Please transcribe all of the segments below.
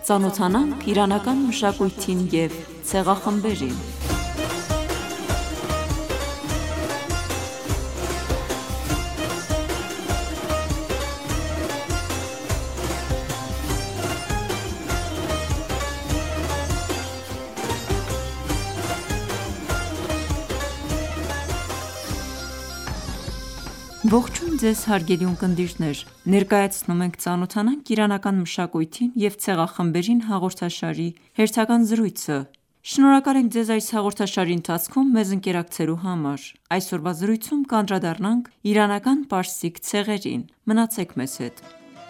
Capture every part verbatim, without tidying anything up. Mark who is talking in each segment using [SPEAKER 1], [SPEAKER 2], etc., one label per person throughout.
[SPEAKER 1] Ծանոթանանք իրանական մշակույթին և ցեղախմբերին։ Ողջույն ձեզ հարգելի ունկնդիրներ: Ներկայացնում ենք «Ծանոթանանք իրանական մշակույթին և ցեղախմբերին» հաղորդաշարի հերթական զրույցը: Շնորհակալ ենք ձեզ այս հաղորդաշարի ընթացքում մեզ ընկերակցելու համար: Այսօրվա զրույցում կանդրադառնանք իրանական պարսիկ ցեղերին: Մնացեք մեզ հետ: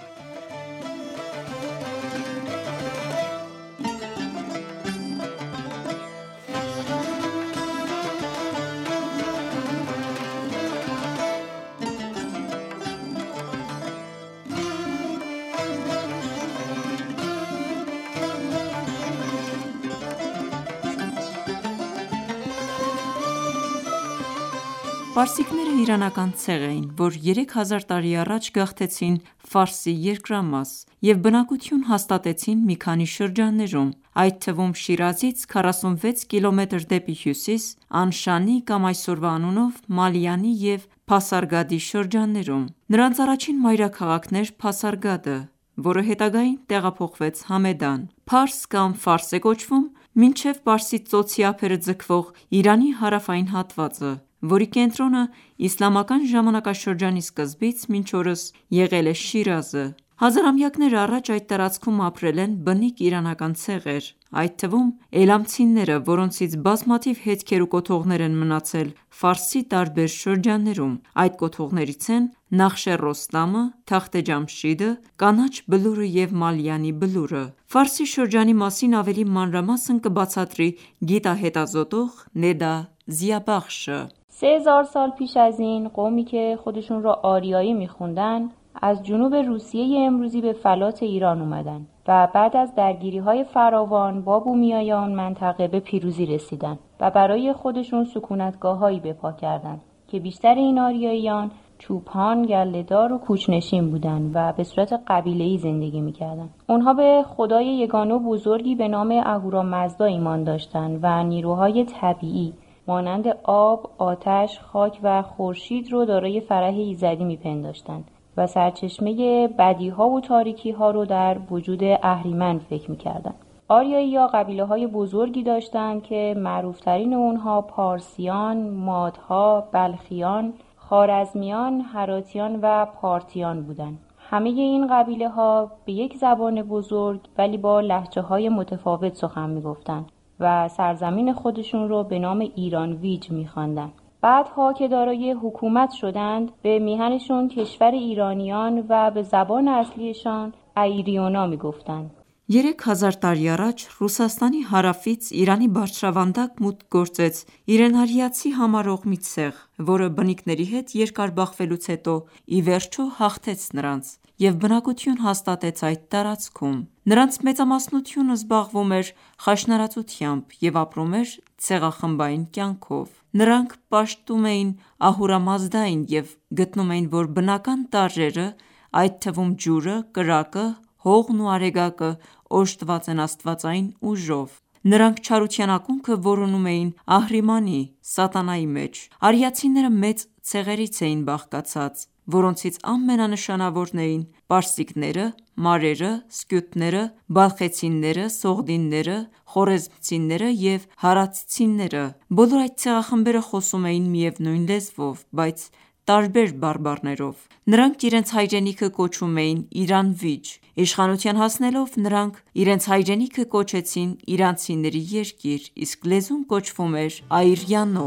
[SPEAKER 1] Պարսիկները իրանական ցեղ էին, որ երեք հազար տարի առաջ գաղթեցին Ֆարսի երկրամաս և բնակություն հաստատեցին մի քանի շրջաններում, այդ թվում Շիրազից քառասունվեց կիլոմետր դեպի հյուսիս, Անշանի կամ այսօրվա անունով Մալյանի և Փասարգադի շրջաններում: Նրանց առաջին մայրաքաղաքն էր Փասարգադը, որը հետագային տեղափոխվեց Համեդան: Փարս կամ Ֆարս է կոչվում մինչև Պարսից ծոցի ափերը ձգվող Իրանի հարավային հատվածը, որի կենտրոնը իսլամական ժամանակաշրջանի սկզբից մինչ օրս եղել է Շիրազը: Հազարամյակներ առաջ այդ տարածքում ապրել են բնիկ իրանական ցեղեր, այդ թվում Էլամցիները, որոնցից բազմաթիվ հետքեր ու կոթողներ են մնացել Ֆարսի տարբեր շրջաններում: Այդ կոթողներից են Նախշեռոստամը, Թախտե Ջամշիդը, Կանաչ Բլուրը և Մալյանի Բլուրը: Ֆարսի շրջանի մասին ավելի մանրամասն կբացատրի գիտահետազոտող Նեդա Զիաբախշը:
[SPEAKER 2] سه هزار سال پیش از این قومی که خودشون رو آریایی میخوندن از جنوب روسیه امروزی به فلات ایران اومدن و بعد از درگیری‌های فراوان با بومیایان منطقه به پیروزی رسیدن و برای خودشون سکونتگاه‌هایی بپا کردند که بیشتر این آریاییان چوپان، گله‌دار و کوچ‌نشین بودند و به صورت قبیله‌ای زندگی می‌کردند. اونها به خدای یگانه و بزرگی به نام اهورامزدا ایمان داشتند و نیروهای طبیعی مانند آب، آتش، خاک و خورشید رو دارای فرح ایزدی میپنداشتند و سرچشمه بدیها و تاریکیها رو در وجود اهریمن فکر میکردند. آریایی‌ها قبیله‌های بزرگی داشتند که معروفترین اونها پارسیان، مادها، بلخیان، خوارزمیان، هراتیان و پارتیان بودند. همه این قبیله‌ها به یک زبان بزرگ ولی با لهجه‌های متفاوت سخن میگفتند و سرزمین خودشون رو به نام ایران ویج می‌خواندند. بعدها که دارای حکومت شدند به میهنشون کشور ایرانیان و به زبان اصلیشان ایریونا میگفتند.
[SPEAKER 1] Երեք հազար տարի առաջ Ռուսաստանի հարավից Իրանի բարձրավանդակ մուտք գործեց իրենարիացի համարող մի ցեղ, որը բնիկների հետ երկար բախվելուց հետո ի վերջո հաղթեց նրանց և բնակություն հաստատեց այդ տարածքում: Նրանց մեծամասնությունը զբաղվում էր խաշնարածությամբ և ապրում էր ցեղախմբային կյանքով: Նրանք պաշտում էին Ահուրամազդային և գտնում էին, որ բնական տարրերը, այդ թվում ջուրը, կրակը, հողն ու արեգակը օժտված են աստվածային ուժով: Նրանք չարության ակունքը որոնում էին Ահրիմանի (սատանայի) մեջ: Արիացիները մեծ ցեղերից էին բաղկացած, որոնցից ամենանշանավորն էին պարսիկները, մարերը, սկյութները, բալխեցիները, սողդինները, խորեզմցիները և հարացցիները: Բոլոր այդ ցեղախմբերը խոսում էին միևնույն լեզվով, բայց տարբեր բարբառներով: Նրանք իրենց հայրենիքը կոչում էին Իրանվիջ: Իշխանության հասնելով նրանք իրենց հայրենիքը կոչեցին իրանցիների երկիր, իսկ լեզուն կոչվում էր Այրյանո: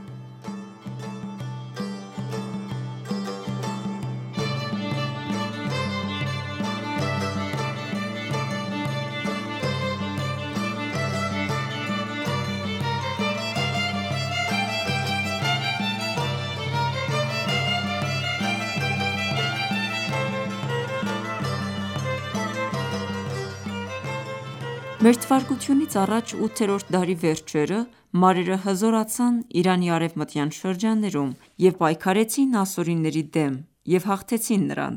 [SPEAKER 1] Մթա. ութերորդ դարի վերջերը մարերը հզորացան Իրանի արևմտյան շրջաններում և պայքարեցին ասորիների դեմ և հաղթեցին նրանց: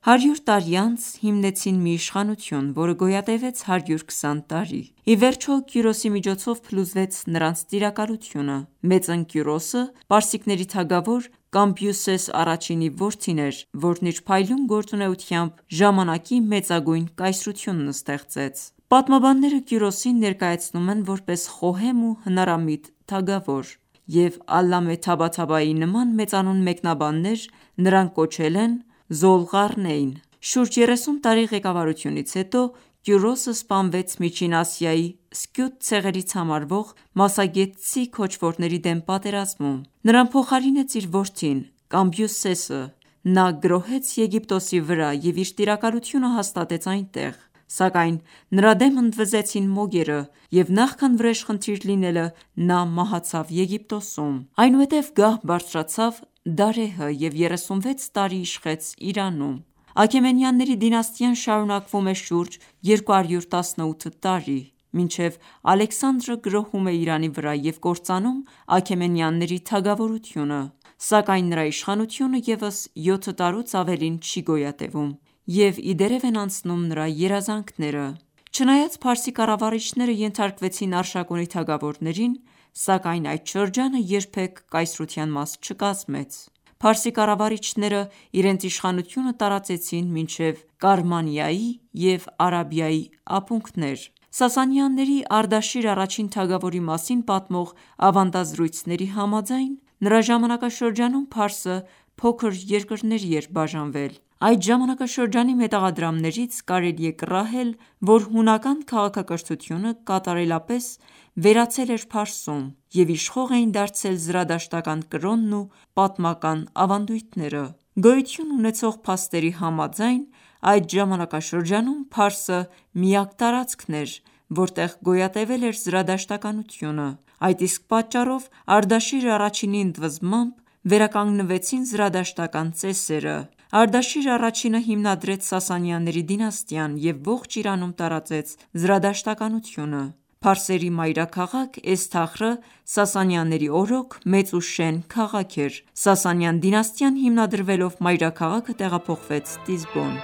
[SPEAKER 1] Հարյուր տարի անց հիմնեցին մի իշխանություն, որը գոյատևեց հարյուր քսան տարի։ Ի վերջո Կյուրոսի միջոցով փլուզվեց նրանց տիրակալությունը։ Մեծն Կյուրոսը պարսիկների թագավոր Կամբիուսես առաջինի որդին էր, որն իր փայլուն գործունեությամբ ժամանակի մեծագույն կայսրությունն ստեղծեց։ Պատմաբանները Կյուրոսին ներկայացնում են որպես խոհեմ ու հնարամիտ թագավոր, և Ալլամե Թաբաթաբայի նման մեծանուն մեկնաբաններ նրան կոչել են Զոլղարնեյն։ Շուրջ երեսուն տարի ղեկավարությունից հետո Կյուրոսը սպանվեց Միջին Ասիայի Սկյութ ցեղերից համարվող մասսագետցի քոչվորների դեմ պատերազմում։ Նրան փոխարինեց իր որդին Կամբիուսեսը։ Նա գրոհեց Եգիպտոսի վրա և իր տիրակալությունը հաստատեց այնտեղ, սակայն նրա դեմ ընդվզեցին մոգերը, և նախքան վրեժխնդիր լինելը, նա մահացավ Եգիպտոսում։ Այնուհետև գահ բարձրացավ Դարեհը և երեսունվեց տարի իշխեց Իրանում։ Աքեմենյանների դինաստիան շարունակվում է շուրջ երկու հարյուր տասնութ տարի, մինչև Ալեքսանդրը գրոհում է Իրանի վրա և կործանում Աքեմենյանների թագավորությունը, սակայն նրա իշխանությունը ևս յոթ տարուց ավելին չի գոյատևում, և ի դերև են անցնում նրա երազանքները։ Չնայած փարսի կառավարիչները ենթարկվեցին Արշակունի թագավորներին, սակայն այդ շրջանը երբեք կայսրության մաս չկազմեց։ Փարսի կառավարիչները իրենց իշխանությունը տարածեցին մինչև Կարմանիայի և Արաբիայի ափունքներ։ Սասանյանների Արդաշիր առաջին թագավորի մասին պատմող ավանդազրույցների համաձայն, նրա ժամանակաշրջանում Փարսը փոքր երկրների էր բաժանվել։ Այդ ժամանակաշրջանի մետաղադրամներից կարելի է կռահել, որ հունական քաղաքակրթությունը կատարելապես վերացել էր Փարսում, և իշխող էին դարձել զրադաշտական կրոնն ու պատմական ավանդույթները։ Գոյություն ունեցող փաստերի համաձայն, այդ ժամանակաշրջանում Փարսը միակ տարածքն էր, որտեղ գոյատևել էր զրադաշտականությունը։ Այդ իսկ պատճառով Արդաշիր առաջինի ընդվզմամբ վերականգնվեցին զրադաշտական ծեսերը։ Արդաշիր առաջինը հիմնադրեց Սասանյանների դինաստիան և ողջ Իրանում տարածեց զրադաշտականությունը։ Փարսերի մայրաքաղաք Էսթախրը Սասանյանների օրոք մեծ ու շեն քաղաք էր։ Սասանյան դինաստիան հիմնադրվելով մայրաքաղաքը տեղափոխվեց Տիզբոն։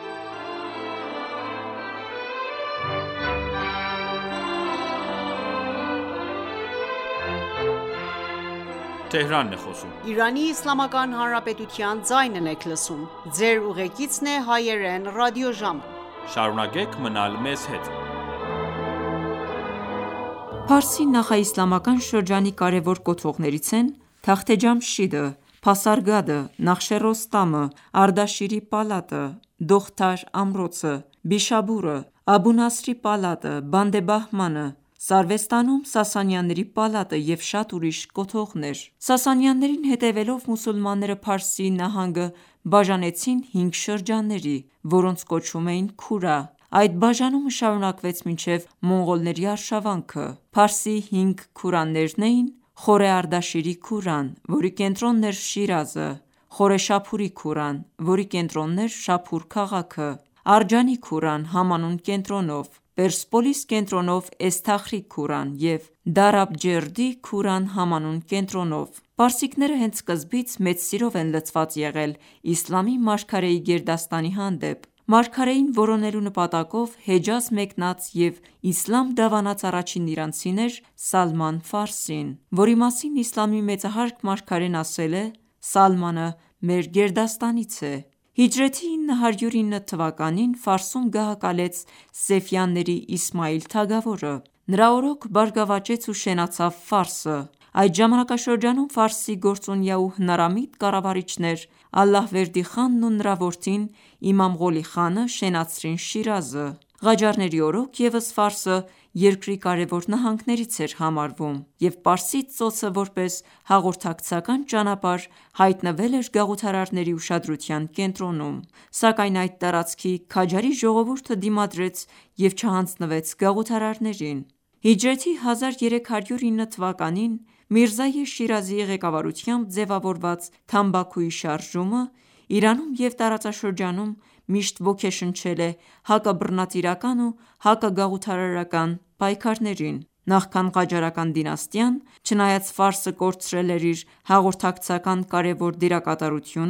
[SPEAKER 1] Փարսի նախաիսլամական շրջանի կարևոր կոթողներից են Թախթե Ջամշիդը, Փասարգադը, Նախշերոստամը, Արդաշիրի պալատը, Դոխթար ամրոցը, Բիշաբուրը, Աբու Նասրի պալատը, Բանդե Բահմանը, Սարվեստանում Սասանյանների պալատը և շատ ուրիշ կոթողներ։ Սասանյաններին հետևելով մուսուլմանները Փարսի նահանգը բաժանեցին հինգ շրջանների, որոնց կոչում էին Քուրա։ Այդ բաժանումը շարունակվեց մինչև մոնղոլների արշավանքը։ Փարսի հինգ քուրաներն էին Խորե Արդաշիրի քուրան, որի կենտրոնն էր Շիրազը, Խորե Շափուրի քուրան, որի կենտրոնն էր Շափուր քաղաքը, Արջանի քուրան համանուն կենտրոնով, Պերսեպոլիս կենտրոնով Էսթախրի քուրան և Դարաբջերդի քուրան համանուն կենտրոնով։ Պարսիկները հենց սկզբից մեծ սիրով են լցված եղել իսլամի մարգարեի գերդաստանի հանդեպ։ Մարգարեին որոնելու նպատակով Հեջազ մեկնած և իսլամ դավանած առաջին իրանցին էր Սալման Ֆարսին, որի մասին իսլամի մեծահարգ մարգարեն ասել է. «Սալմանը մեր գերդաստանից է»։ Հիջրեթի ինը հարյուր ինը թվականին Ֆարսում գահակալեց Սեֆյանների Իսմայիլ թագավորը։ Նրա օրոք բարգավաճեց ու շենացավ Ֆարսը։ Այդ ժամանակաշրջանում Ֆարսի գործունյա ու հնարամիտ կառավարիչներ Ալլահվերդի խանն ու նրա որդին Իմամ Ղոլի խանը շենացրին Շիրազը։ Ղաջարների օրոք ևս Ֆարսը երկրի կարևոր նահանգներից էր համարվում, և Պարսից ծոցը որպես հաղորդակցական ճանապարհ հայտնվել էր գաղութարարների ուշադրության կենտրոնում։ Սակայն այդ տարածքի քաջարի ժողովուրդը դիմադրեց և չհանձնվեց գաղութարարներին։ Հիջրեթի հազար երեք հարյուր ինը թվականին Միրզայե Շիրազիի ղեկավարությամբ ձևավորված Թամբաքուի շարժումը Իրանում և տարածաշրջանում միշտ ոգեշնչել է հակաբռնատիրական ու հակագաղութարարական պայքարներին։ Նախքան Ղաջարական դինաստիան, չնայած Ֆարսը կորցրել էր իր հաղորդակցական կարևոր դերակատարությունը,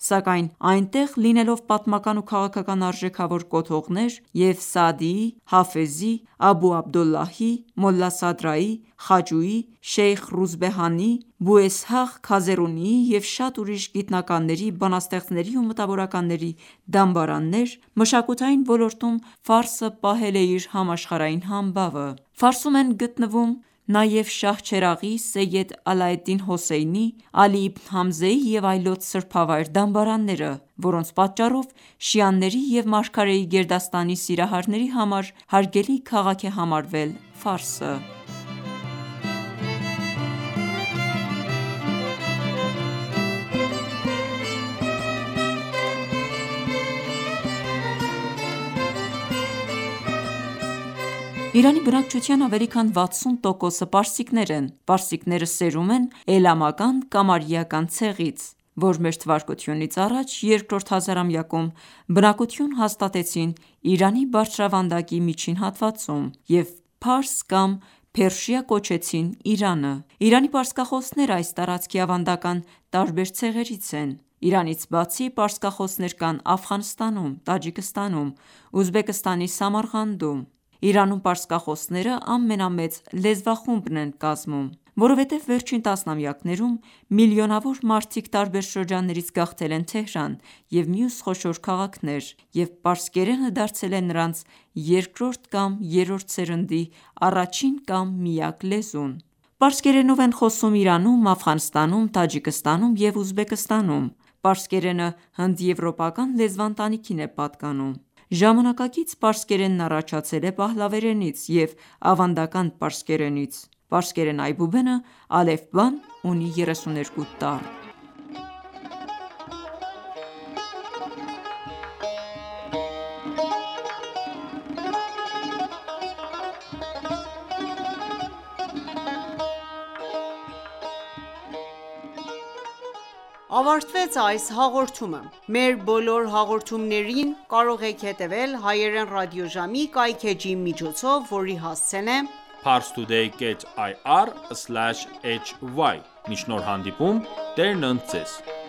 [SPEAKER 1] Սակայն այնտեղ, լինելով պատմական ու քաղաքական արժեքավոր կոթողներ և Սաադիի, Հաֆեզի, Աբու Աբդոլլահի, Մոլլա Սադրայի, Խաջուի, Շեյխ Ռուզբեհանի, Բու Էսհաղ Քազերունիի և շատ ուրիշ գիտնականների, բանաստեղծների ու մտավորականների դամբարաններ, մշակութային ոլորտում ֆարսը պահել է իր համաշխարհային համբավը: Ֆարսում են գտնվում նաև Շահչերաղի, Սեյեդ Ալաեդդին Հոսեյնի, Ալի Իբն Համզեի և այլոց սրբավայր դամբարանները, որոնց պատճառով շիաների և մարգարեի գերդաստանի սիրահարների համար հարգելի քաղաք է համարվել Ֆարսը: Իրանի բնակչության ավելի քան վաթսուն տոկոսը պարսիկներ են: Պարսիկները սերում են Էլամական կամ Արիական ցեղից, որ մ.թ.ա. երկրորդ հազարամյակում բնակություն հաստատեցին Իրանի բարձրավանդակի միջին հատվածում և Փարս կամ Փերշիա կոչեցին Իրանը: Իրանի պարսկախոսները այս տարածքի ավանդական տարբեր ցեղերից են: Իրանից բացի, պարսկախոսներ կան Աֆղանստանում, Տաջիկստանում, Ուզբեկստանի Սամարղանդում: Իրանում պարսկախոսները ամենամեծ լեզվախումբն են կազմում: Որովհետև վերջին տասնամյակներում միլիոնավոր մարդիկ տարբեր շրջաններից գաղթել են Թեհրան և մյուս խոշոր քաղաքներ, և պարսկերենը դարձել է նրանց երկրորդ կամ երրորդ սերնդի առաջին կամ միակ լեզուն: Պարսկերենով են խոսում Իրանում, Աֆղանստանում, Տաջիկստանում և Ուզբեկստանում: Պարսկերենը հնդեվրոպական լեզվաընտանիքին է պատկանում: Ժամանակակից պարսկերենն առաջացել է պահլավերենից և ավանդական պարսկերենից: Պարսկերեն այբուբենը ալեֆբան ունի երեսուներկու տառ:
[SPEAKER 3] Ավարտվեց այս հաղորդումը: Մեր բոլոր հաղորդումներին կարող եք հետևել հայերեն ռադիոժամի կայքէջի միջոցով, որի հասցեն է
[SPEAKER 4] parstoday կետ այ առ սլաշ էյչ վայ: Մինչ նոր հանդիպում, Տերն ընդ Ձեզ: